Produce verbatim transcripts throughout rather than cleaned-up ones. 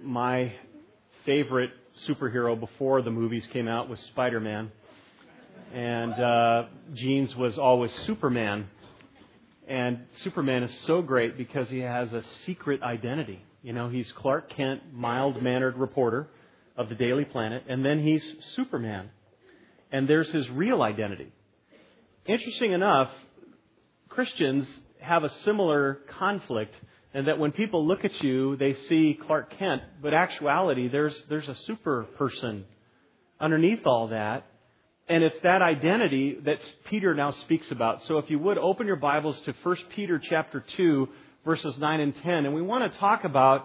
my favorite superhero before the movies came out was Spider-Man. And uh, Gene's was always Superman. And Superman is so great because he has a secret identity. You know, he's Clark Kent, mild-mannered reporter of the Daily Planet, and then he's Superman. And there's his real identity. Interesting enough, Christians have a similar conflict in that when people look at you, they see Clark Kent, but actuality, there's there's a super person underneath all that. And it's that identity that Peter now speaks about. So if you would, open your Bibles to First Peter chapter two, verses nine and ten. And we want to talk about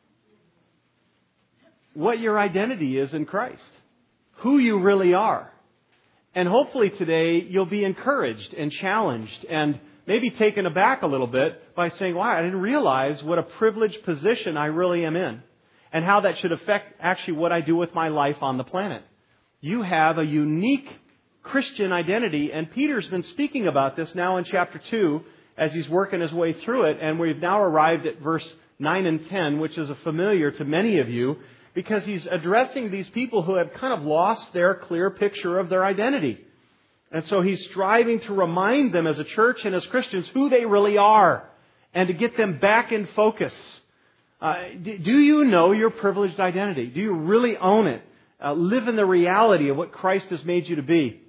what your identity is in Christ. Who you really are. And hopefully today you'll be encouraged and challenged and maybe taken aback a little bit by saying, wow, I didn't realize what a privileged position I really am in. And how that should affect actually what I do with my life on the planet. You have a unique Christian identity, and Peter's been speaking about this now in chapter two as he's working his way through it, and we've now arrived at verse nine and ten, which is a familiar to many of you, because he's addressing these people who have kind of lost their clear picture of their identity. And so he's striving to remind them as a church and as Christians who they really are, and to get them back in focus. Uh, do you know your privileged identity? Do you really own it? Uh, live in the reality of what Christ has made you to be?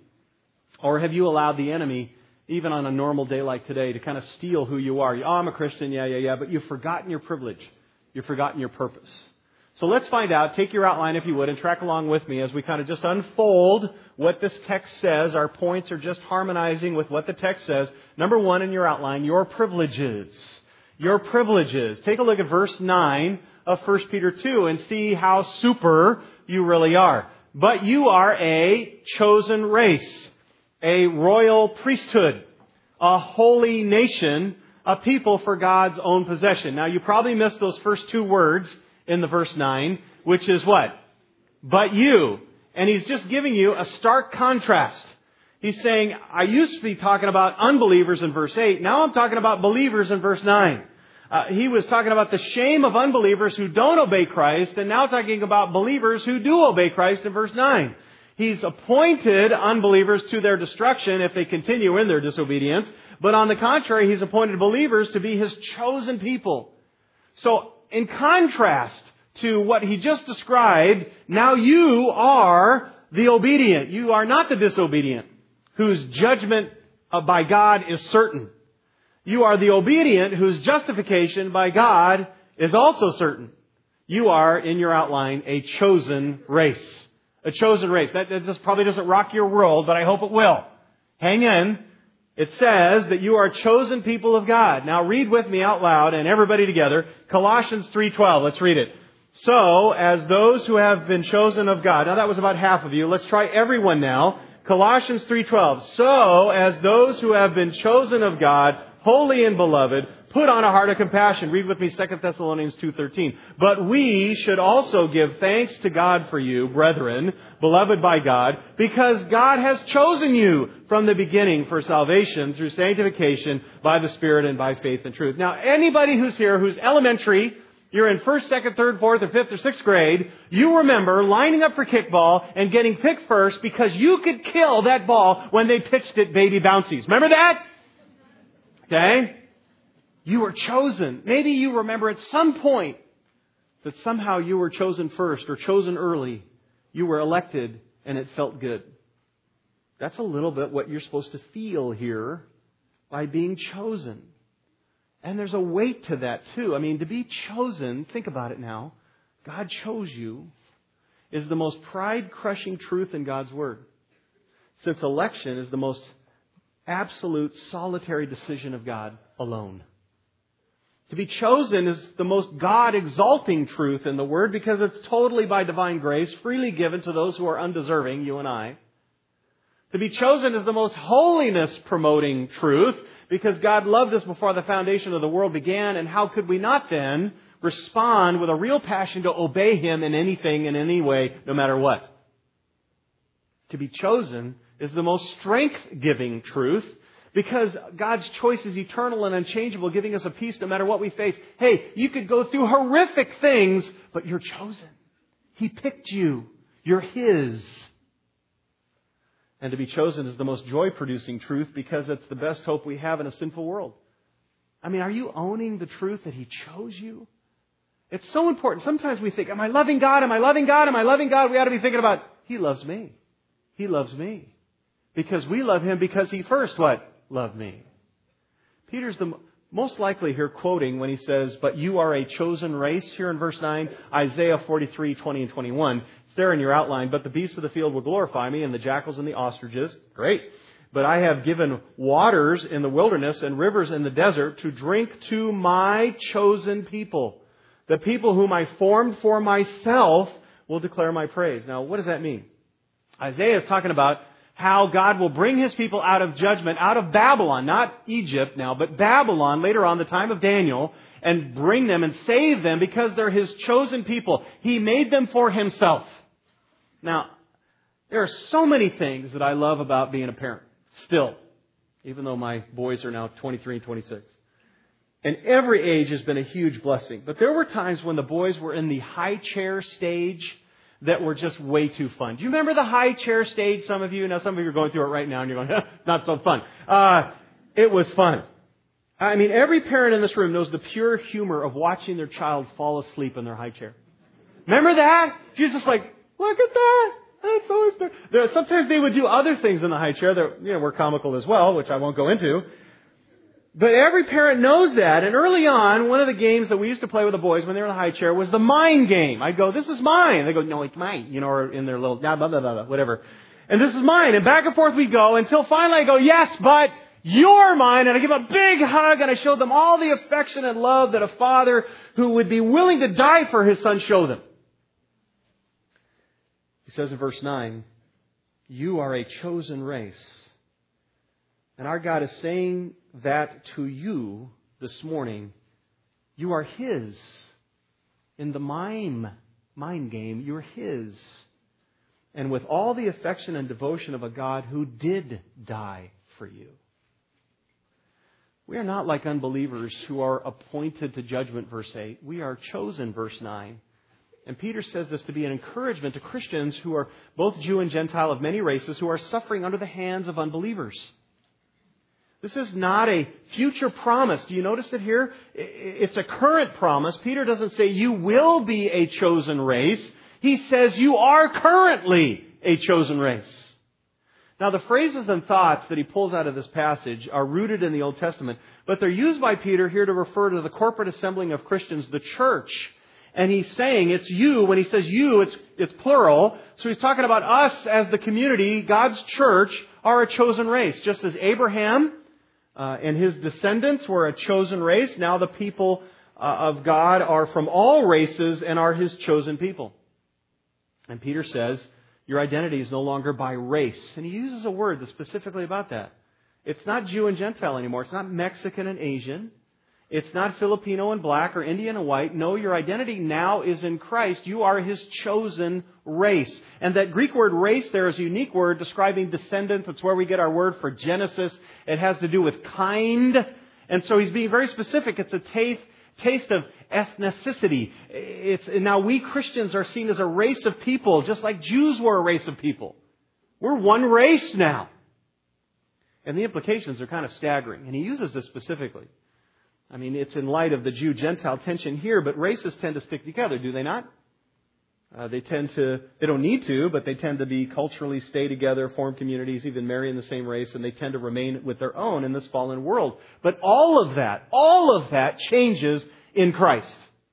Or have you allowed the enemy, even on a normal day like today, to kind of steal who you are? Oh, I'm a Christian, yeah, yeah, yeah, but you've forgotten your privilege. You've forgotten your purpose. So let's find out. Take your outline, if you would, and track along with me as we kind of just unfold what this text says. Our points are just harmonizing with what the text says. Number one in your outline, your privileges. Your privileges. Take a look at verse nine of First Peter two and see how super you really are. But you are a chosen race, a royal priesthood, a holy nation, a people for God's own possession. Now you probably missed those first two words in the verse nine, which is what? But you. And he's just giving you a stark contrast. He's saying, I used to be talking about unbelievers in verse eight. Now I'm talking about believers in verse nine. Uh, he was talking about the shame of unbelievers who don't obey Christ, and now talking about believers who do obey Christ in verse nine. He's appointed unbelievers to their destruction if they continue in their disobedience, but on the contrary, He's appointed believers to be His chosen people. So, in contrast to what He just described, now you are the obedient. You are not the disobedient, whose judgment by God is certain. You are the obedient whose justification by God is also certain. You are, in your outline, a chosen race. A chosen race. That, that just probably doesn't rock your world, but I hope it will. Hang in. It says that you are a chosen people of God. Now read with me out loud and everybody together. Colossians three twelve. Let's read it. So, as those who have been chosen of God. Now that was about half of you. Let's try everyone now. Colossians three twelve. So, as those who have been chosen of God, holy and beloved, put on a heart of compassion. Read with me Second Thessalonians two thirteen. But we should also give thanks to God for you, brethren, beloved by God, because God has chosen you from the beginning for salvation through sanctification by the Spirit and by faith and truth. Now, anybody who's here who's elementary, you're in first, second, third, fourth, or fifth, or sixth grade, you remember lining up for kickball and getting picked first because you could kill that ball when they pitched it baby bouncies. Remember that? Okay? You were chosen. Maybe you remember at some point that somehow you were chosen first or chosen early. You were elected and it felt good. That's a little bit what you're supposed to feel here by being chosen. And there's a weight to that too. I mean, to be chosen, think about it now. God chose you is the most pride-crushing truth in God's Word. Since election is the most absolute solitary decision of God alone. To be chosen is the most God-exalting truth in the Word because it's totally by divine grace, freely given to those who are undeserving, you and I. To be chosen is the most holiness-promoting truth because God loved us before the foundation of the world began, and how could we not then respond with a real passion to obey Him in anything, in any way, no matter what? To be chosen is the most strength-giving truth Because God's choice is eternal and unchangeable, giving us a peace no matter what we face. Hey, you could go through horrific things, but you're chosen. He picked you. You're His. And to be chosen is the most joy-producing truth because it's the best hope we have in a sinful world. I mean, are you owning the truth that He chose you? It's so important. Sometimes we think, am I loving God? Am I loving God? Am I loving God? We ought to be thinking about, He loves me. He loves me. Because we love Him because He first, what? Loved me. Peter's the most likely here quoting when he says, but you are a chosen race, here in verse nine, Isaiah forty-three, twenty and twenty-one. It's there in your outline. But the beasts of the field will glorify me, and the jackals and the ostriches. Great. But I have given waters in the wilderness and rivers in the desert to drink to my chosen people. The people whom I formed for myself will declare my praise. Now, what does that mean? Isaiah is talking about how God will bring His people out of judgment, out of Babylon, not Egypt now, but Babylon later on, the time of Daniel, and bring them and save them because they're His chosen people. He made them for Himself. Now, there are so many things that I love about being a parent. Still, even though my boys are now twenty-three and twenty-six. And every age has been a huge blessing. But there were times when the boys were in the high chair stage that were just way too fun. Do you remember the high chair stage, some of you? Now, some of you are going through it right now and you're going, not so fun. Uh, it was fun. I mean, every parent in this room knows the pure humor of watching their child fall asleep in their high chair. Remember that? You're just like, look at that. That's so there, sometimes they would do other things in the high chair that, you know, were comical as well, which I won't go into. But every parent knows that. And early on, one of the games that we used to play with the boys when they were in the high chair was the mine game. I'd go, this is mine. They go, no, it's mine. You know, or in their little, blah, blah, blah, blah, whatever. And this is mine. And back and forth we'd go until finally I go, yes, but you're mine. And I give a big hug and I show them all the affection and love that a father who would be willing to die for his son show them. He says in verse nine, you are a chosen race. And our God is saying that to you this morning. You are His. In the mime, mind game, you're His. And with all the affection and devotion of a God who did die for you. We are not like unbelievers who are appointed to judgment, verse eight. We are chosen, verse nine. And Peter says this to be an encouragement to Christians who are both Jew and Gentile of many races who are suffering under the hands of unbelievers. This is not a future promise. Do you notice it here? It's a current promise. Peter doesn't say you will be a chosen race. He says you are currently a chosen race. Now, the phrases and thoughts that he pulls out of this passage are rooted in the Old Testament, but they're used by Peter here to refer to the corporate assembling of Christians, the church. And he's saying it's you. When he says you, it's, it's plural. So he's talking about us as the community, God's church, are a chosen race. Just as Abraham uh, and his descendants were a chosen race, now the people uh, of God are from all races and are His chosen people. And Peter says, your identity is no longer by race. And he uses a word that's specifically about that. It's not Jew and Gentile anymore. It's not Mexican and Asian. It's not Filipino and black or Indian and white. No, your identity now is in Christ. You are His chosen race. And that Greek word race there is a unique word describing descendants. It's where we get our word for Genesis. It has to do with kind. And so he's being very specific. It's a taste, taste of ethnicity. It's, now we Christians are seen as a race of people, just like Jews were a race of people. We're one race now. And the implications are kind of staggering. And he uses this specifically. I mean, it's in light of the Jew-Gentile tension here, but races tend to stick together, do they not? Uh, they tend to, they don't need to, but they tend to be culturally stay together, form communities, even marry in the same race, and they tend to remain with their own in this fallen world. But all of that, all of that changes in Christ.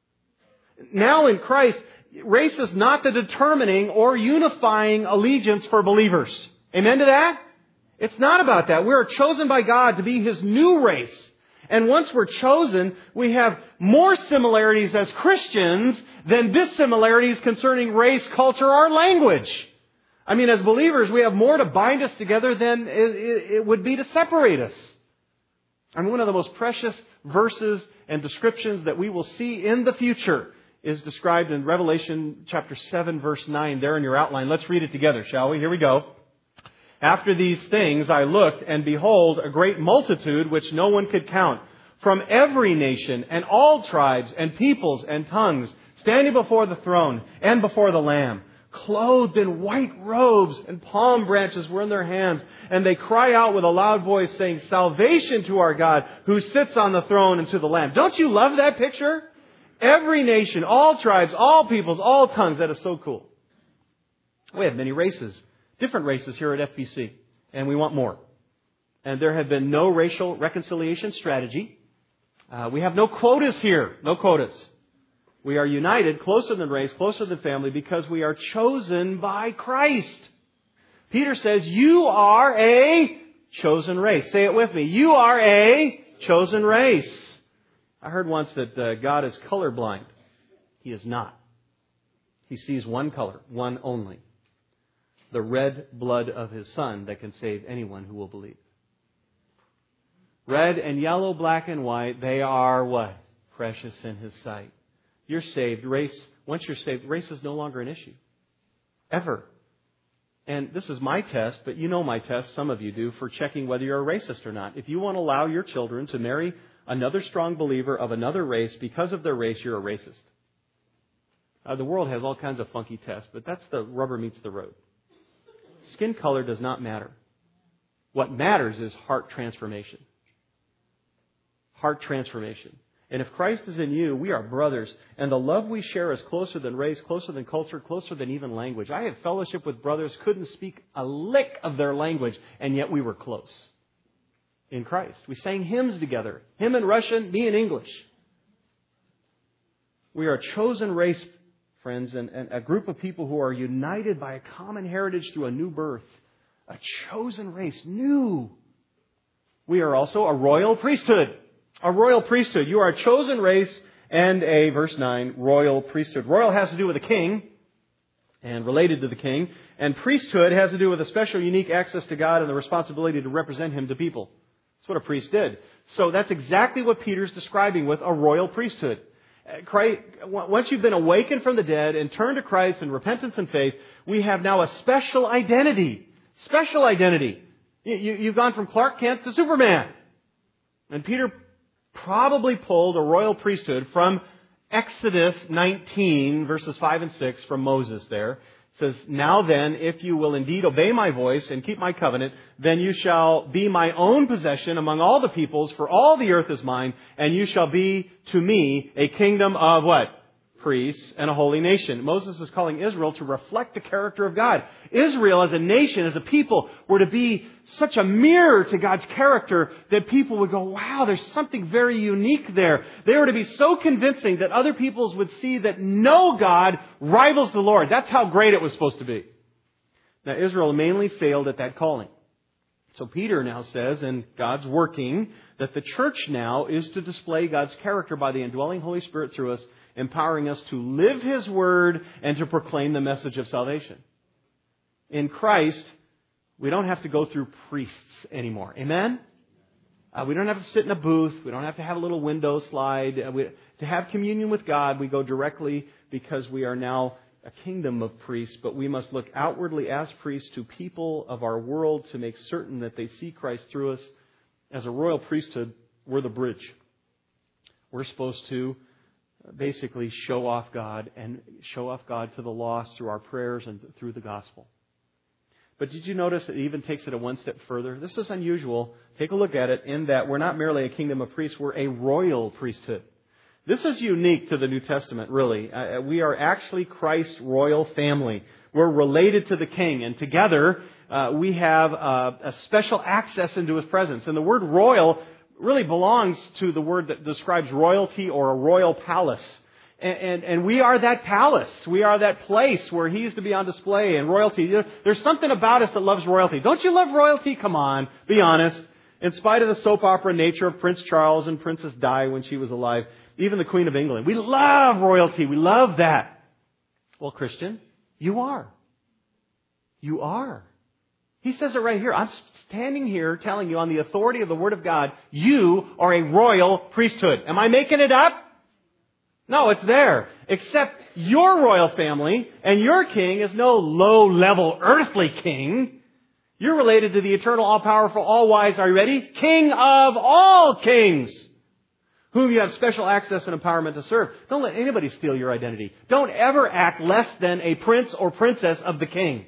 Now in Christ, race is not the determining or unifying allegiance for believers. Amen to that? It's not about that. We are chosen by God to be His new race. And once we're chosen, we have more similarities as Christians than dissimilarities concerning race, culture, or language. I mean, as believers, we have more to bind us together than it would be to separate us. I mean, one of the most precious verses and descriptions that we will see in the future is described in Revelation chapter seven, verse nine, there in your outline. Let's read it together, shall we? Here we go. After these things I looked, and behold, a great multitude which no one could count, from every nation and all tribes and peoples and tongues, standing before the throne and before the Lamb, clothed in white robes, and palm branches were in their hands. And they cry out with a loud voice, saying, Salvation to our God, who sits on the throne, and to the Lamb. Don't you love that picture? Every nation, all tribes, all peoples, all tongues. That is so cool. We have many races, different races here at F B C, and we want more. And there have been no racial reconciliation strategy. Uh, we have no quotas here, no quotas. We are united, closer than race, closer than family, because we are chosen by Christ. Peter says, you are a chosen race. Say it with me. You are a chosen race. I heard once that uh, God is colorblind. He is not. He sees one color, one only. The red blood of His Son that can save anyone who will believe. Red and yellow, black and white, they are what? Precious in His sight. You're saved. Race, once you're saved, race is no longer an issue. Ever. And this is my test, but you know my test, some of you do, for checking whether you're a racist or not. If you want to allow your children to marry another strong believer of another race because of their race, you're a racist. Uh, the world has all kinds of funky tests, but that's the rubber meets the road. Skin color does not matter. What matters is heart transformation. Heart transformation. And if Christ is in you, we are brothers. And the love we share is closer than race, closer than culture, closer than even language. I had fellowship with brothers, couldn't speak a lick of their language, and yet we were close in Christ. We sang hymns together. Him in Russian, me in English. We are a chosen race, friends, and, and a group of people who are united by a common heritage through a new birth. A chosen race, new. We are also a royal priesthood. A royal priesthood. You are a chosen race and a, verse nine, royal priesthood. Royal has to do with a king and related to the king. And priesthood has to do with a special, unique access to God and the responsibility to represent Him to people. That's what a priest did. So that's exactly what Peter's describing with a royal priesthood. Christ, once you've been awakened from the dead and turned to Christ in repentance and faith, we have now a special identity. Special identity. You, you, you've gone from Clark Kent to Superman. And Peter probably pulled a royal priesthood from Exodus nineteen, verses five and six, from Moses there. It says, Now then, if you will indeed obey my voice and keep my covenant, then you shall be my own possession among all the peoples, for all the earth is mine, and you shall be to me a kingdom of what? Priests and a holy nation. Moses is calling Israel to reflect the character of God. Israel as a nation, as a people, were to be such a mirror to God's character that people would go, wow, there's something very unique there. They were to be so convincing that other peoples would see that no God rivals the Lord. That's how great it was supposed to be. Now, Israel mainly failed at that calling. So Peter now says, and God's working, that the church now is to display God's character by the indwelling Holy Spirit through us, empowering us to live His Word and to proclaim the message of salvation. In Christ, we don't have to go through priests anymore. Amen? Uh, we don't have to sit in a booth. We don't have to have a little window slide. Uh, we, to have communion with God, we go directly because we are now a kingdom of priests. But we must look outwardly as priests to people of our world to make certain that they see Christ through us. As a royal priesthood, we're the bridge. We're supposed to basically show off God and show off God to the lost through our prayers and through the gospel. But did you notice it even takes it a one step further? This is unusual. Take a look at it in that we're not merely a kingdom of priests, we're a royal priesthood. This is unique to the New Testament, really. Uh, we are actually Christ's royal family. We're related to the King, and together uh, we have uh, a special access into His presence. And the word royal really belongs to the word that describes royalty or a royal palace. And, and, and we are that palace. We are that place where He is to be on display and royalty. There's something about us that loves royalty. Don't you love royalty? Come on, be honest. In spite of the soap opera nature of Prince Charles and Princess Di when she was alive, even the Queen of England, we love royalty. We love that. Well, Christian, you are. You are. He says it right here. I'm standing here telling you on the authority of the Word of God, you are a royal priesthood. Am I making it up? No, it's there. Except your royal family and your king is no low-level earthly king. You're related to the eternal, all-powerful, all-wise, are you ready? King of all kings, whom you have special access and empowerment to serve. Don't let anybody steal your identity. Don't ever act less than a prince or princess of the King.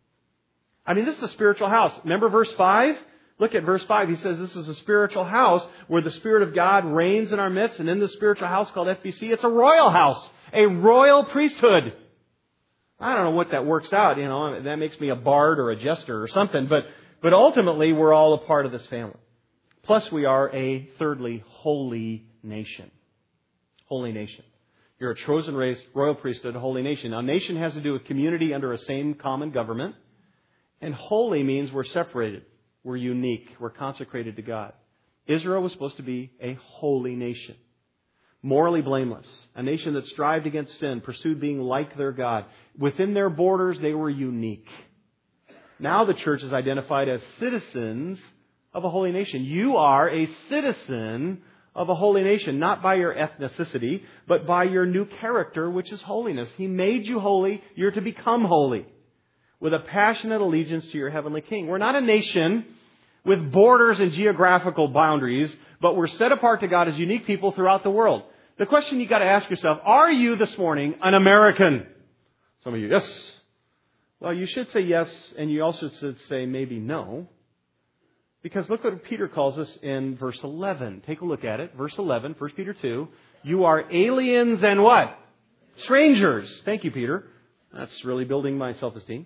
I mean, this is a spiritual house. Remember verse five? Look at verse five. He says this is a spiritual house where the Spirit of God reigns in our midst. And in this spiritual house called F B C, it's a royal house, a royal priesthood. I don't know what that works out. You know, that makes me a bard or a jester or something. But, but ultimately, we're all a part of this family. Plus, we are a, thirdly, holy nation. Holy nation. You're a chosen race, royal priesthood, a holy nation. Now, nation has to do with community under a same common government. And holy means we're separated. We're unique. We're consecrated to God. Israel was supposed to be a holy nation. Morally blameless. A nation that strived against sin, pursued being like their God. Within their borders, they were unique. Now the church is identified as citizens of a holy nation. You are a citizen of a holy nation, not by your ethnicity, but by your new character, which is holiness. He made you holy. You're to become holy with a passionate allegiance to your heavenly King. We're not a nation with borders and geographical boundaries, but we're set apart to God as unique people throughout the world. The question you've got to ask yourself, are you this morning an American? Some of you, yes. Well, you should say yes, and you also should say maybe no. Because look what Peter calls us in verse eleven. Take a look at it. Verse eleven, First Peter two. You are aliens and what? Strangers. Thank you, Peter. That's really building my self-esteem.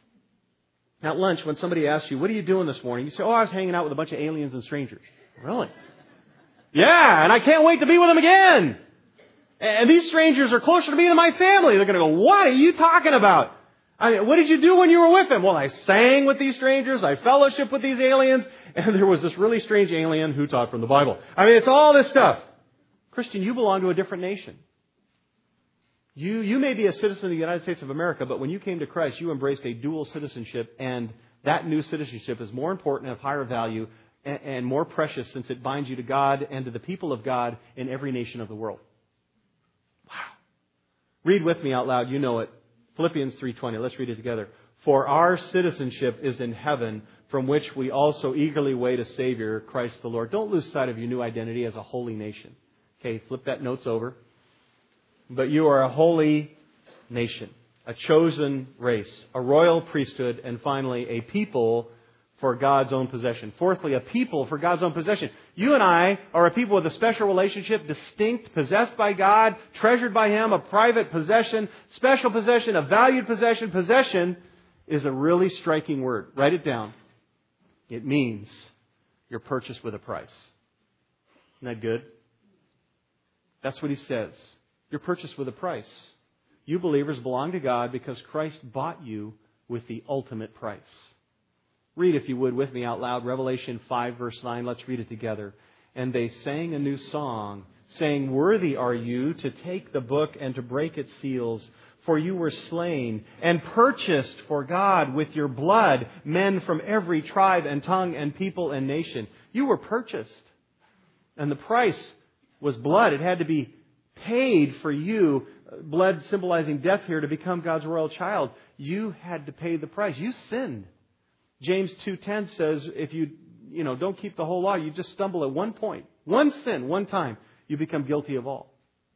At lunch, when somebody asks you, what are you doing this morning? You say, oh, I was hanging out with a bunch of aliens and strangers. Really? Yeah, and I can't wait to be with them again. And these strangers are closer to me than my family. They're going to go, what are you talking about? I mean, what did you do when you were with them? Well, I sang with these strangers. I fellowshiped with these aliens. And there was this really strange alien who taught from the Bible. I mean, it's all this stuff. Christian, you belong to a different nation. You, you may be a citizen of the United States of America, but when you came to Christ, you embraced a dual citizenship. And that new citizenship is more important and of higher value and, and more precious since it binds you to God and to the people of God in every nation of the world. Wow. Read with me out loud. You know it. Philippians three twenty. Let's read it together. For our citizenship is in heaven, from which we also eagerly wait a Savior, Christ the Lord. Don't lose sight of your new identity as a holy nation. Okay, flip that notes over. But you are a holy nation, a chosen race, a royal priesthood, and finally, a people for God's own possession. Fourthly, a people for God's own possession. You and I are a people with a special relationship, distinct, possessed by God, treasured by Him, a private possession, special possession, a valued possession. Possession is a really striking word. Write it down. It means you're purchased with a price. Isn't that good? That's what he says. You're purchased with a price. You believers belong to God because Christ bought you with the ultimate price. Read, if you would, with me out loud, Revelation five, verse nine. Let's read it together. And they sang a new song, saying, worthy are you to take the book and to break its seals, for you were slain and purchased for God with your blood men from every tribe and tongue and people and nation. You were purchased. And the price was blood. It had to be paid for you. Blood symbolizing death here to become God's royal child. You had to pay the price. You sinned. James two ten says if you, you know, don't keep the whole law, you just stumble at one point. One sin, one time, you become guilty of all.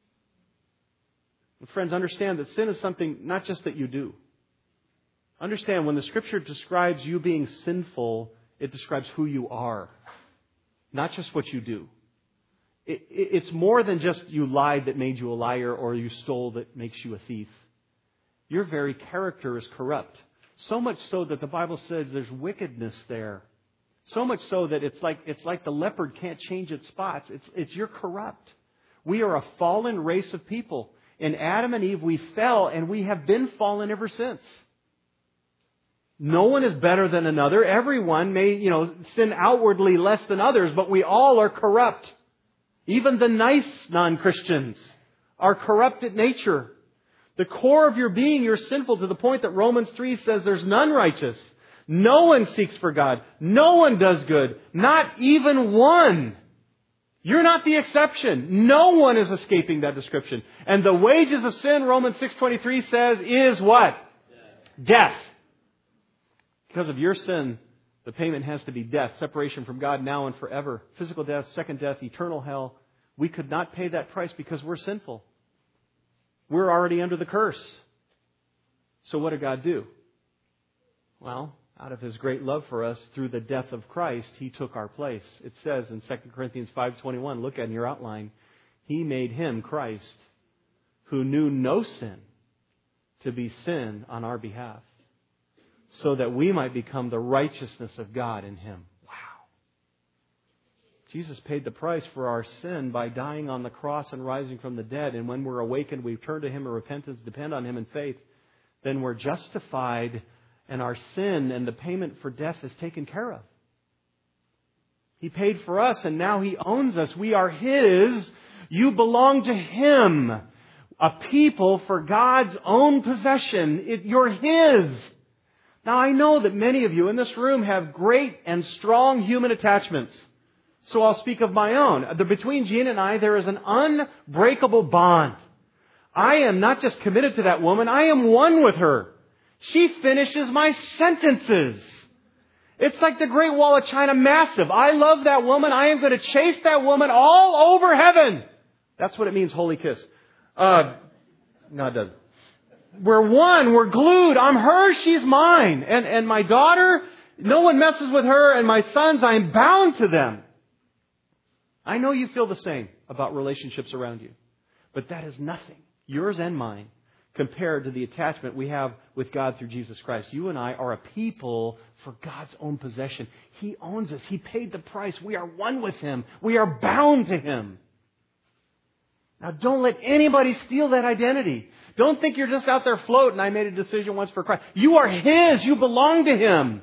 And friends, understand that sin is something not just that you do. Understand, when the Scripture describes you being sinful, it describes who you are, not just what you do. It, it, it's more than just you lied that made you a liar or you stole that makes you a thief. Your very character is corrupt. So much so that the Bible says there's wickedness there. So much so that it's like it's like the leopard can't change its spots. It's, it's you're corrupt. We are a fallen race of people. In Adam and Eve, we fell, and we have been fallen ever since. No one is better than another. Everyone may, you know, sin outwardly less than others, but we all are corrupt. Even the nice non-Christians are corrupt at nature. The core of your being, you're sinful to the point that Romans three says there's none righteous. No one seeks for God. No one does good. Not even one. You're not the exception. No one is escaping that description. And the wages of sin, Romans six twenty-three says, is what? Death. Death. Because of your sin, The payment has to be death, separation from God now and forever. Physical death, second death, eternal hell. We could not pay that price because we're sinful. We're already under the curse. So what did God do? Well, out of His great love for us, through the death of Christ, He took our place. It says in Second Corinthians five twenty-one, look at in your outline, He made Him, Christ, who knew no sin, to be sin on our behalf, so that we might become the righteousness of God in Him. Wow. Jesus paid the price for our sin by dying on the cross and rising from the dead. And when we're awakened, we turn to Him in repentance, depend on Him in faith. Then we're justified, and our sin and the payment for death is taken care of. He paid for us, and now He owns us. We are His. You belong to Him. A people for God's own possession. It, you're His. Now, I know that many of you in this room have great and strong human attachments. So I'll speak of my own. Between Jean and I, there is an unbreakable bond. I am not just committed to that woman, I am one with her. She finishes my sentences. It's like the Great Wall of China, massive. I love that woman. I am going to chase that woman all over heaven. That's what it means, holy kiss. Uh, no, it doesn't. We're one. We're glued. I'm hers. She's mine. And, and my daughter, no one messes with her. And my sons, I'm bound to them. I know you feel the same about relationships around you. But that is nothing, yours and mine, compared to the attachment we have with God through Jesus Christ. You and I are a people for God's own possession. He owns us. He paid the price. We are one with Him. We are bound to Him. Now, don't let anybody steal that identity. Don't think you're just out there floating. I made a decision once for Christ. You are His. You belong to Him.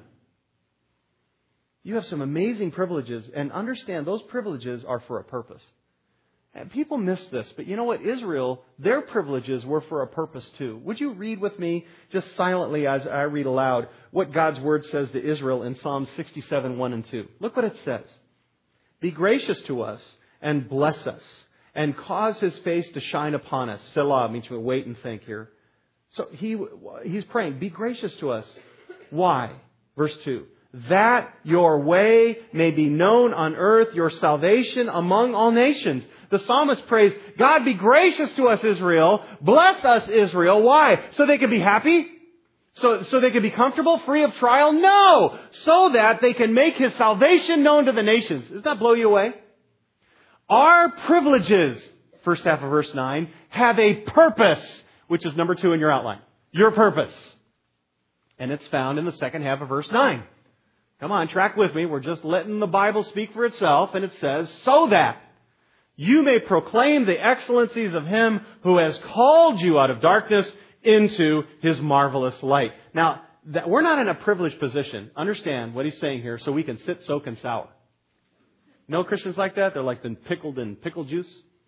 You have some amazing privileges, and understand those privileges are for a purpose. And people miss this, but you know what? Israel, their privileges were for a purpose too. Would you read with me, just silently as I read aloud, what God's Word says to Israel in Psalm sixty-seven, one and two? Look what it says. Be gracious to us and bless us, and cause His face to shine upon us. Selah means to wait and think here. So he he's praying, be gracious to us. Why? Verse two. That your way may be known on earth, your salvation among all nations. The psalmist prays, God, be gracious to us, Israel. Bless us, Israel. Why? So they can be happy? So, so they can be comfortable, free of trial? No! So that they can make His salvation known to the nations. Does that blow you away? Our privileges, first half of verse nine, have a purpose, which is number two in your outline. Your purpose. And it's found in the second half of verse nine. Come on, track with me. We're just letting the Bible speak for itself. And it says, so that you may proclaim the excellencies of Him who has called you out of darkness into His marvelous light. Now, that we're not in a privileged position. Understand what he's saying here, so we can sit, soak, and sour. No Christians like that? They're like been pickled in pickle juice.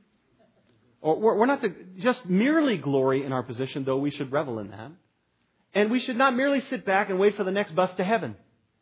Or we're not to just merely glory in our position, though we should revel in that. And we should not merely sit back and wait for the next bus to heaven.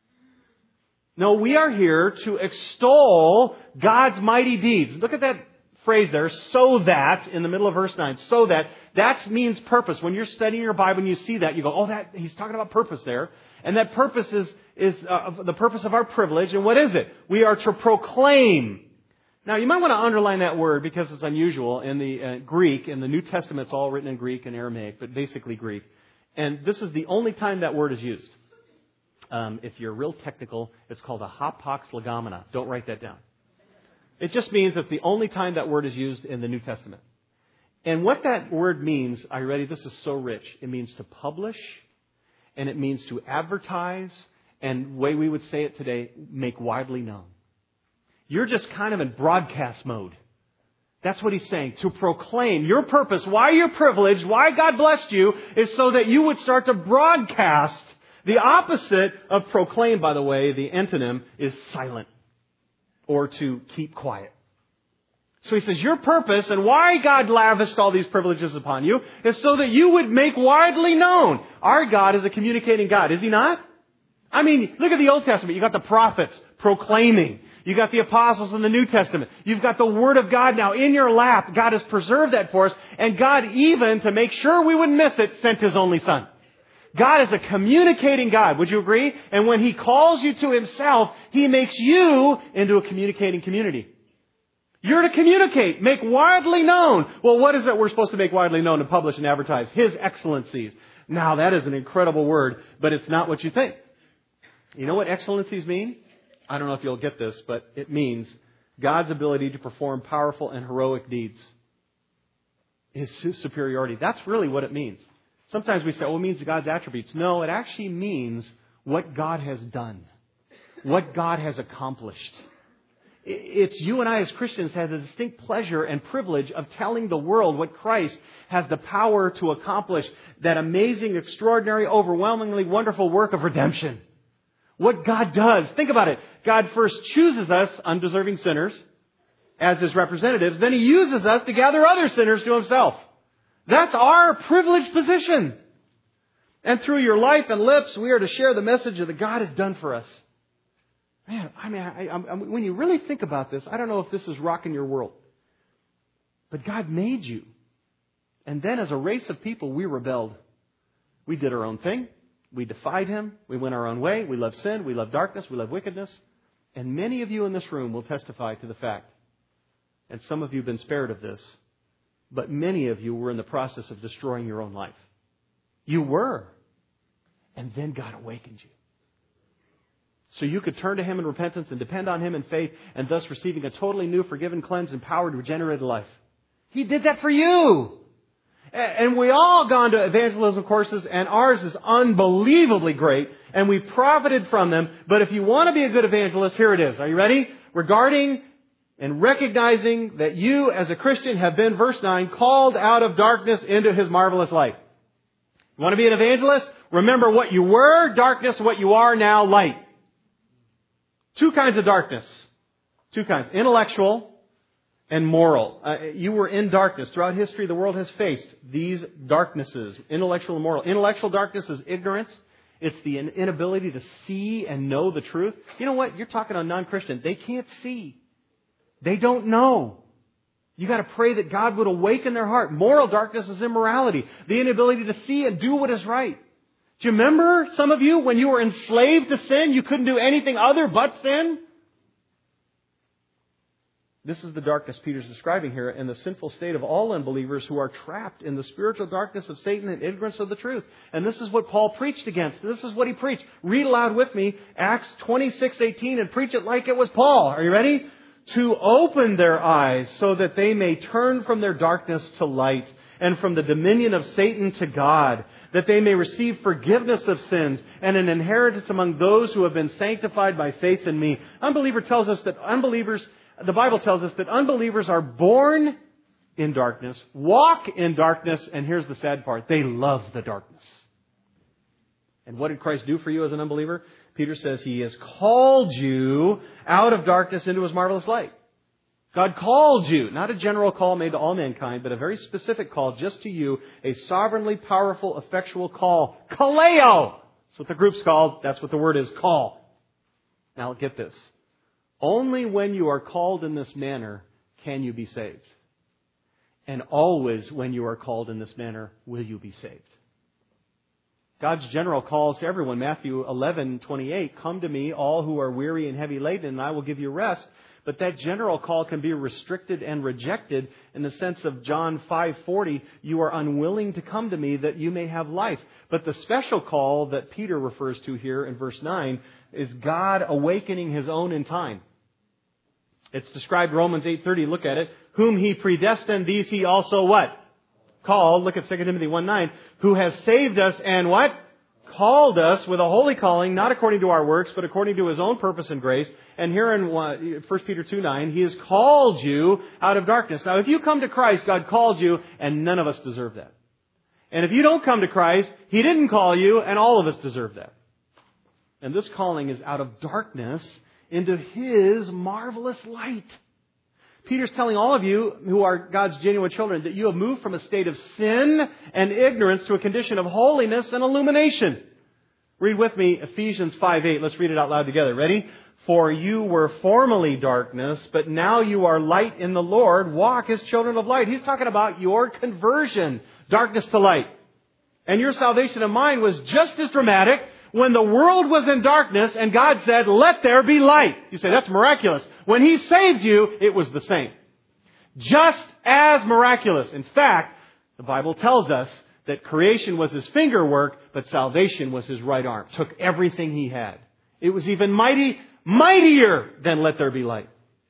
No, we are here to extol God's mighty deeds. Look at that phrase there, so that, in the middle of verse nine. So that, that means purpose. When you're studying your Bible and you see that, you go, oh, that he's talking about purpose there. And that purpose is, is uh, the purpose of our privilege. And what is it? We are to proclaim. Now, you might want to underline that word because it's unusual. In the uh, Greek, in the New Testament, it's all written in Greek and Aramaic, but basically Greek. And this is the only time that word is used. Um, if you're real technical, it's called a hapax legomena. Don't write that down. It just means it's the only time that word is used in the New Testament. And what that word means, are you ready? This is so rich. It means to publish, and it means to advertise, and the way we would say it today, make widely known. You're just kind of in broadcast mode. That's what he's saying. To proclaim your purpose, why you're privileged, why God blessed you, is so that you would start to broadcast. The opposite of proclaim, by the way, the antonym is silent, or to keep quiet. So he says, your purpose and why God lavished all these privileges upon you is so that you would make widely known. Our God is a communicating God, is He not? I mean, look at the Old Testament. You got the prophets proclaiming. You got the apostles in the New Testament. You've got the Word of God now in your lap. God has preserved that for us. And God, even to make sure we wouldn't miss it, sent His only Son. God is a communicating God. Would you agree? And when He calls you to Himself, He makes you into a communicating community. You're to communicate, make widely known. Well, what is it we're supposed to make widely known and publish and advertise? His excellencies. Now, that is an incredible word, but it's not what you think. You know what excellencies mean? I don't know if you'll get this, but it means God's ability to perform powerful and heroic deeds. His superiority. That's really what it means. Sometimes we say, oh, it means God's attributes. No, it actually means what God has done. What God has accomplished. It's you and I as Christians have the distinct pleasure and privilege of telling the world what Christ has the power to accomplish. That amazing, extraordinary, overwhelmingly wonderful work of redemption. What God does. Think about it. God first chooses us, undeserving sinners, as His representatives. Then He uses us to gather other sinners to Himself. That's our privileged position. And through your life and lips, we are to share the message that God has done for us. Man, I mean, I, I, when you really think about this, I don't know if this is rocking your world. But God made you. And then as a race of people, we rebelled. We did our own thing. We defied Him. We went our own way. We love sin. We love darkness. We love wickedness. And many of you in this room will testify to the fact. And some of you have been spared of this. But many of you were in the process of destroying your own life. You were. And then God awakened you. So you could turn to Him in repentance and depend on Him in faith, and thus receiving a totally new, forgiven, cleansed, empowered, regenerated life. He did that for you. And we all gone to evangelism courses, and ours is unbelievably great, and we profited from them. But if you want to be a good evangelist, here it is. Are you ready? Regarding and recognizing that you as a Christian have been, verse nine, called out of darkness into His marvelous light. You want to be an evangelist? Remember what you were, darkness, what you are now, light. Two kinds of darkness. Two kinds. Intellectual and moral. Uh, you were in darkness. Throughout history, the world has faced these darknesses, intellectual and moral. Intellectual darkness is ignorance. It's the inability to see and know the truth. You know what? You're talking to a non-Christian. They can't see. They don't know. You got to pray that God would awaken their heart. Moral darkness is immorality. The inability to see and do what is right. Do you remember, some of you, when you were enslaved to sin, you couldn't do anything other but sin? This is the darkness Peter's describing here, and the sinful state of all unbelievers who are trapped in the spiritual darkness of Satan and ignorance of the truth. And this is what Paul preached against. This is what he preached. Read aloud with me Acts twenty-six eighteen and preach it like it was Paul. Are you ready? To open their eyes so that they may turn from their darkness to light and from the dominion of Satan to God, that they may receive forgiveness of sins and an inheritance among those who have been sanctified by faith in me. Unbeliever tells us that unbelievers, the Bible tells us that unbelievers are born in darkness, walk in darkness, and here's the sad part, they love the darkness. And what did Christ do for you as an unbeliever? Peter says He has called you out of darkness into His marvelous light. God called you, not a general call made to all mankind, but a very specific call just to you, a sovereignly powerful, effectual call. Kaleo! That's what the group's called. That's what the word is, call. Now get this. Only when you are called in this manner can you be saved. And always when you are called in this manner will you be saved. God's general calls to everyone. Matthew eleven twenty-eight, come to me, all who are weary and heavy laden, and I will give you rest. But that general call can be restricted and rejected in the sense of John five forty, you are unwilling to come to me that you may have life. But the special call that Peter refers to here in verse nine is God awakening His own in time. It's described Romans eight thirty, look at it. Whom He predestined, these He also what? Called. Look at Second Timothy one nine. Who has saved us and what? Called us with a holy calling, not according to our works, but according to His own purpose and grace. And here in First Peter two nine, He has called you out of darkness. Now, if you come to Christ, God called you, and none of us deserve that. And if you don't come to Christ, He didn't call you, and all of us deserve that. And this calling is out of darkness into His marvelous light. Peter's telling all of you who are God's genuine children that you have moved from a state of sin and ignorance to a condition of holiness and illumination. Read with me Ephesians five eight. Let's read it out loud together. Ready? For you were formerly darkness, but now you are light in the Lord. Walk as children of light. He's talking about your conversion. Darkness to light. And your salvation and mine was just as dramatic when the world was in darkness and God said, let there be light. You say, that's miraculous. When He saved you, it was the same. Just as miraculous. In fact, the Bible tells us that creation was His finger work, but salvation was His right arm. Took everything He had. It was even mighty, mightier than let there be light.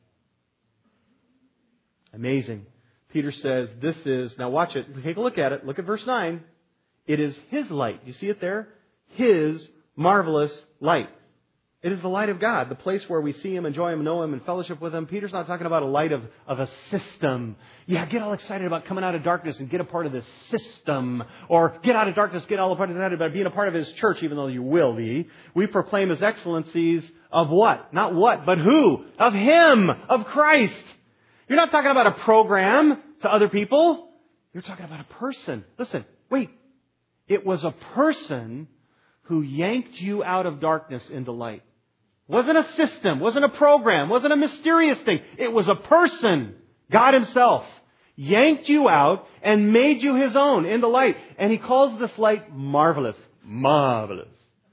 Amazing. Peter says this is, now watch it, take a look at it, look at verse nine. It is His light. You see it there? His marvelous light. It is the light of God, the place where we see Him, enjoy Him, know Him, and fellowship with Him. Peter's not talking about a light of, of a system. Yeah, get all excited about coming out of darkness and get a part of this system. Or get out of darkness, get all excited about being a part of His church, even though you will be. We proclaim His excellencies of what? Not what, but who? Of Him, of Christ. You're not talking about a program to other people. You're talking about a person. Listen, wait. It was a person who yanked you out of darkness into light. Wasn't a system, wasn't a program, wasn't a mysterious thing. It was a person, God Himself, yanked you out and made you His own in the light. And He calls this light marvelous. Marvelous.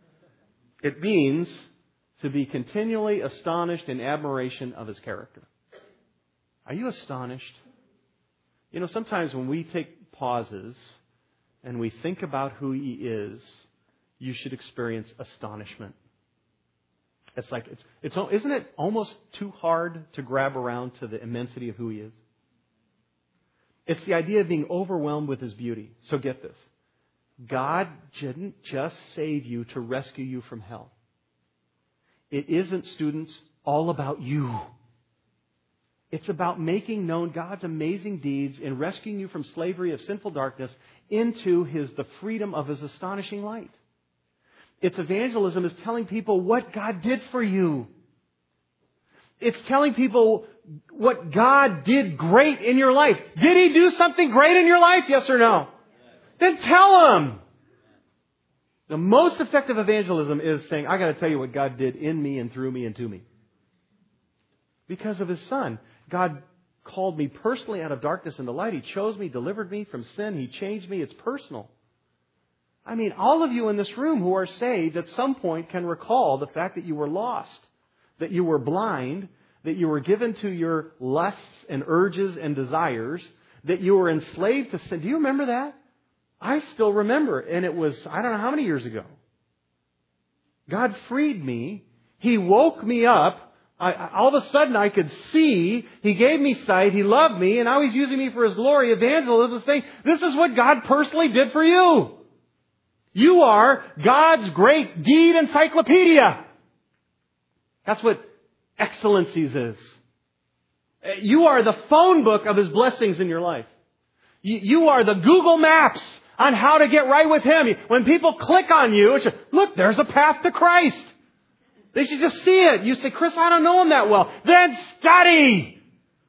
It means to be continually astonished in admiration of His character. Are you astonished? You know, sometimes when we take pauses and we think about who He is, you should experience astonishment. It's like, it's, it's, isn't it almost too hard to grab around to the immensity of who He is? It's the idea of being overwhelmed with His beauty. So get this. God didn't just save you to rescue you from hell. It isn't, students, all about you. It's about making known God's amazing deeds in rescuing you from slavery of sinful darkness into His, the freedom of His astonishing light. It's evangelism is telling people what God did for you. It's telling people what God did great in your life. Did He do something great in your life? Yes or no? Then tell them. The most effective evangelism is saying, I got to tell you what God did in me and through me and to me. Because of His Son. God called me personally out of darkness into light. He chose me, delivered me from sin. He changed me. It's personal. I mean, all of you in this room who are saved at some point can recall the fact that you were lost, that you were blind, that you were given to your lusts and urges and desires, that you were enslaved to sin. Do you remember that? I still remember. And it was, I don't know how many years ago. God freed me. He woke me up. I, all of a sudden I could see. He gave me sight. He loved me. And now He's using me for His glory. Evangelism is saying, this is what God personally did for you. You are God's great deed encyclopedia. That's what excellencies is. You are the phone book of His blessings in your life. You are the Google Maps on how to get right with Him. When people click on you, it's just, look, there's a path to Christ. They should just see it. You say, Chris, I don't know Him that well. Then study.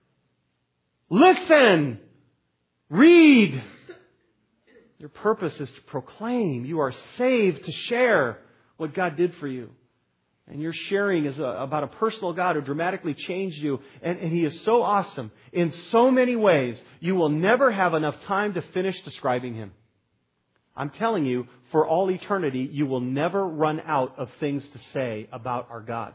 Listen. Read. Your purpose is to proclaim. You are saved to share what God did for you. And your sharing is a, about a personal God who dramatically changed you. And, and He is so awesome in so many ways. You will never have enough time to finish describing Him. I'm telling you, for all eternity, you will never run out of things to say about our God.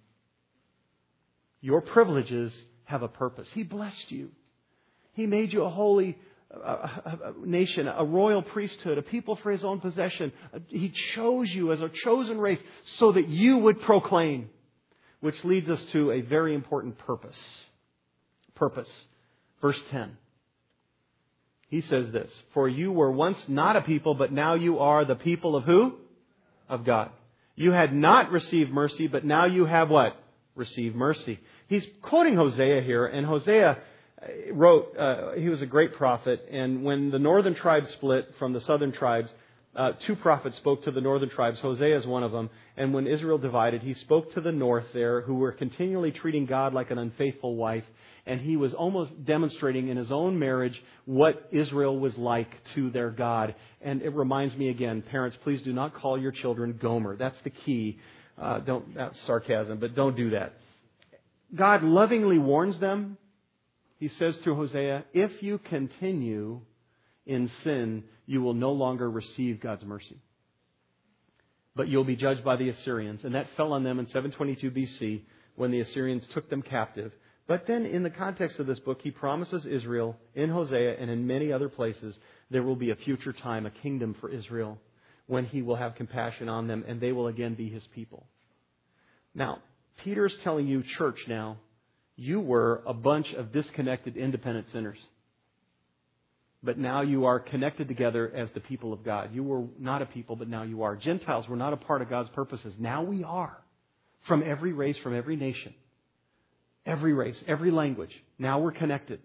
Your privileges have a purpose. He blessed you. He made you a holy A, a, a nation, a royal priesthood, a people for His own possession. He chose you as a chosen race so that you would proclaim. Which leads us to a very important purpose. Purpose. Verse ten. He says this, for you were once not a people, but now you are the people of who? Of God. You had not received mercy, but now you have what? Received mercy. He's quoting Hosea here, and Hosea wrote, uh, he was a great prophet, and when the northern tribes split from the southern tribes, uh, two prophets spoke to the northern tribes. Hosea is one of them. And when Israel divided, he spoke to the north there, who were continually treating God like an unfaithful wife. And he was almost demonstrating in his own marriage what Israel was like to their God. And it reminds me again, parents, please do not call your children Gomer. That's the key. Uh, don't, that's sarcasm, but don't do that. God lovingly warns them. He says through Hosea, if you continue in sin, you will no longer receive God's mercy. But you'll be judged by the Assyrians. And that fell on them in seven twenty-two B C when the Assyrians took them captive. But then in the context of this book, he promises Israel in Hosea and in many other places there will be a future time, a kingdom for Israel, when he will have compassion on them and they will again be his people. Now, Peter's telling you, church now, you were a bunch of disconnected, independent sinners. But now you are connected together as the people of God. You were not a people, but now you are. Gentiles were not a part of God's purposes. Now we are. From every race, from every nation. Every race, every language. Now we're connected.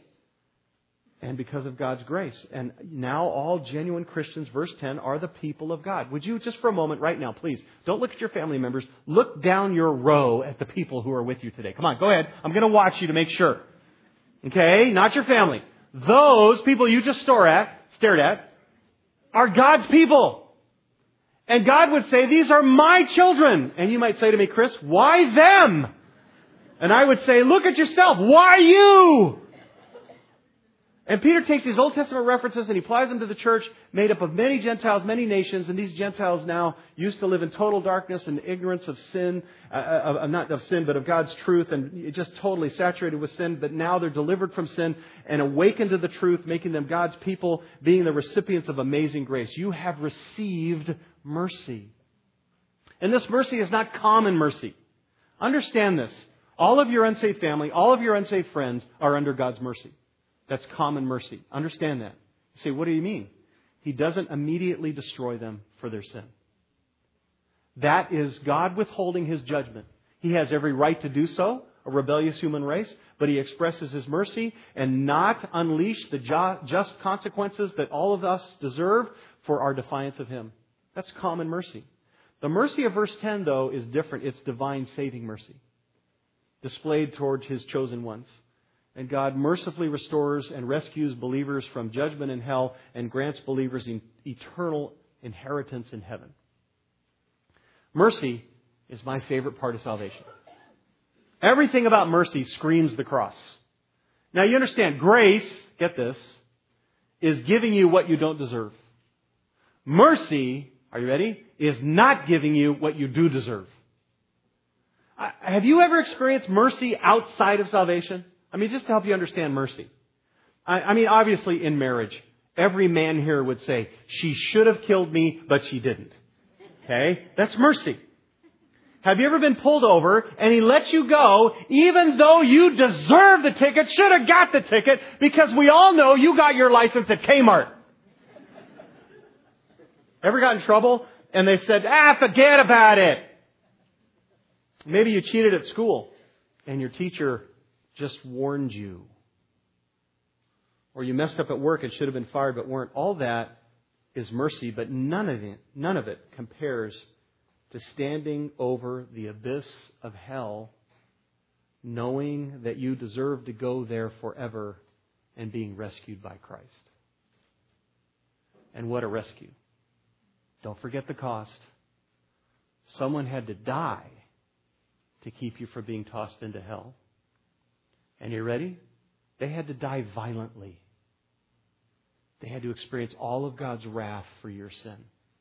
And because of God's grace. And now all genuine Christians, verse ten, are the people of God. Would you, just for a moment right now, please, don't look at your family members. Look down your row at the people who are with you today. Come on, go ahead. I'm going to watch you to make sure. Okay? Not your family. Those people you just stare at, stared at, are God's people. And God would say, these are my children. And you might say to me, Chris, why them? And I would say, look at yourself. Why you? And Peter takes these Old Testament references and he applies them to the church made up of many Gentiles, many nations. And these Gentiles now used to live in total darkness and ignorance of sin, uh, uh, not of sin, but of God's truth, and just totally saturated with sin. But now they're delivered from sin and awakened to the truth, making them God's people, being the recipients of amazing grace. You have received mercy. And this mercy is not common mercy. Understand this. All of your unsaved family, all of your unsaved friends are under God's mercy. That's common mercy. Understand that. You say, what do you mean? He doesn't immediately destroy them for their sin. That is God withholding His judgment. He has every right to do so, a rebellious human race, but He expresses His mercy and not unleash the just consequences that all of us deserve for our defiance of Him. That's common mercy. The mercy of verse ten, though, is different. It's divine saving mercy, displayed towards His chosen ones. And God mercifully restores and rescues believers from judgment in hell and grants believers eternal inheritance in heaven. Mercy is my favorite part of salvation. Everything about mercy screams the cross. Now you understand, grace, get this, is giving you what you don't deserve. Mercy, are you ready, is not giving you what you do deserve. Have you ever experienced mercy outside of salvation? I mean, just to help you understand mercy. I, I mean, obviously in marriage, every man here would say, she should have killed me, but she didn't. Okay? That's mercy. Have you ever been pulled over and he lets you go even though you deserve the ticket, should have got the ticket, because we all know you got your license at Kmart? Ever got in trouble and they said, ah, forget about it. Maybe you cheated at school and your teacher just warned you. Or you messed up at work and should have been fired but weren't. All that is mercy, but none of it, none of it compares to standing over the abyss of hell, knowing that you deserve to go there forever and being rescued by Christ. And what a rescue. Don't forget the cost. Someone had to die to keep you from being tossed into hell. And you ready? They had to die violently. They had to experience all of God's wrath for your sin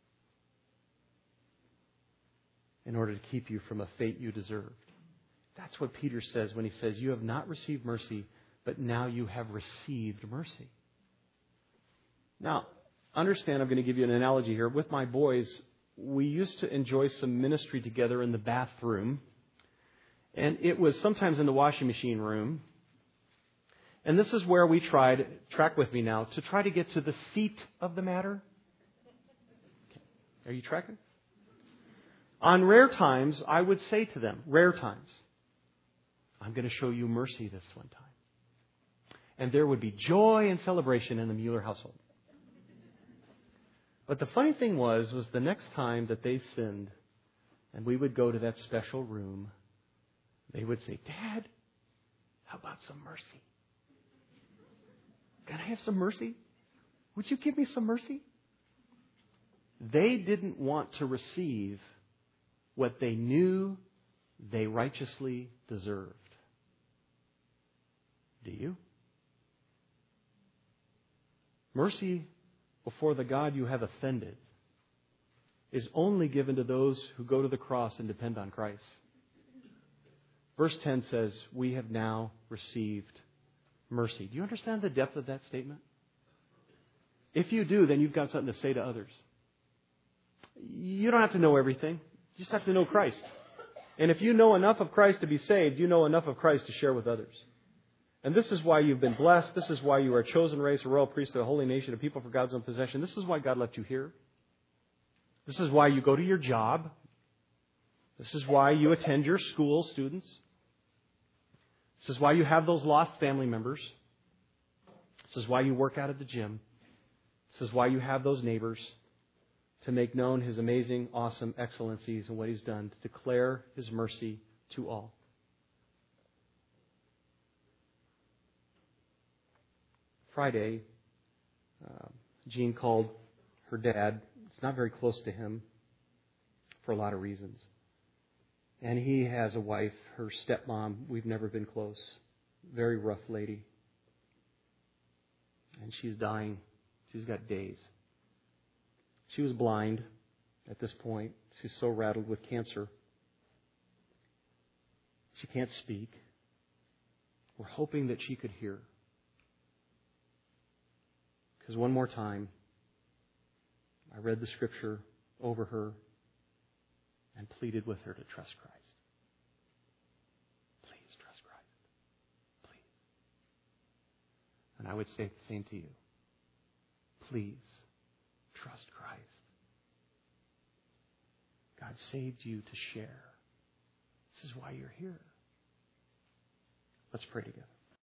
in order to keep you from a fate you deserved. That's what Peter says when he says, you have not received mercy, but now you have received mercy. Now, understand, I'm going to give you an analogy here. With my boys, we used to enjoy some ministry together in the bathroom. And it was sometimes in the washing machine room. And this is where we tried, track with me now, to try to get to the seat of the matter. Okay. Are you tracking? On rare times, I would say to them, rare times, I'm going to show you mercy this one time. And there would be joy and celebration in the Mueller household. But the funny thing was, was the next time that they sinned, and we would go to that special room, they would say, Dad, how about some mercy? Can I have some mercy? Would you give me some mercy? They didn't want to receive what they knew they righteously deserved. Do you? Mercy before the God you have offended is only given to those who go to the cross and depend on Christ. Verse ten says, we have now received mercy. Do you understand the depth of that statement? If you do, then you've got something to say to others. You don't have to know everything. You just have to know Christ. And if you know enough of Christ to be saved, you know enough of Christ to share with others. And this is why you've been blessed. This is why you are a chosen race, a royal priesthood, a holy nation, a people for God's own possession. This is why God left you here. This is why you go to your job. This is why you attend your school, students. This is why you have those lost family members. This is why you work out at the gym. This is why you have those neighbors, to make known His amazing, awesome excellencies and what He's done, to declare His mercy to all. Friday, uh, Jean called her dad. It's not very close to him for a lot of reasons. And he has a wife, her stepmom. We've never been close. Very rough lady. And she's dying. She's got days. She was blind at this point. She's so rattled with cancer. She can't speak. We're hoping that she could hear. Because one more time, I read the Scripture over her and pleaded with her to trust Christ. Please trust Christ. Please. And I would say the same to you. Please trust Christ. God saved you to share. This is why you're here. Let's pray together.